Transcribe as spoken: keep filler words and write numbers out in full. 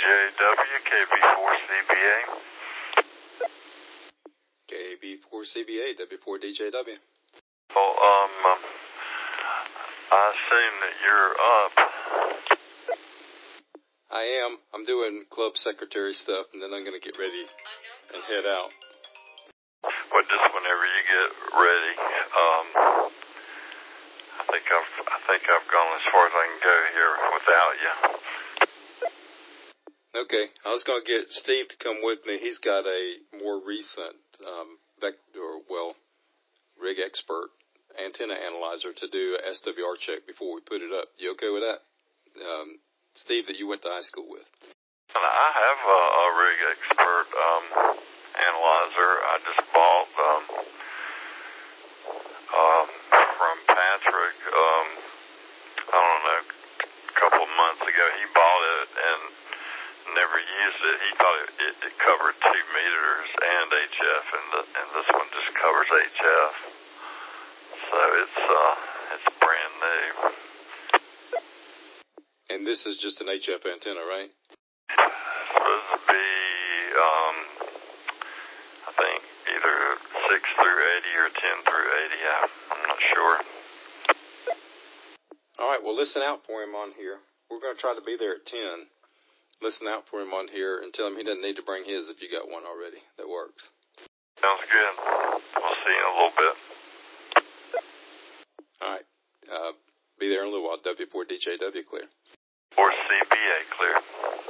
W, K B four C B A. K B four C B A, W four D J W. Well, um, um, I assume that you're up. I am. I'm doing club secretary stuff, and then I'm going to get ready and head out. Well, just whenever you get ready. Um, I think I've, I think I've gone as far as I can go here without you. Okay, I was going to get Steve to come with me. He's got a more recent, um, vector, well, rig expert antenna analyzer to do a S W R check before we put it up. You okay with that? Um, Steve, that you went to high school with. And I have a, a rig expert um, analyzer. I just bought um, um, from Patrick. Um, I don't know, a couple of months ago. He bought it and never used it. He thought it, it, it covered two meters and H F, and the, and this one just covers H F. So it's uh it's brand new. And this is just an H F antenna, right? It's supposed to be um I think either six through eighty or ten through eighty. I, I'm not sure. All right. Well, listen out for him on here. We're going to try to be there at ten. Listen out for him on here and tell him he doesn't need to bring his if you got one already. That works. Sounds good. We'll see you in a little bit. All right. Uh, be there in a little while. W four D J W clear. four C B A clear.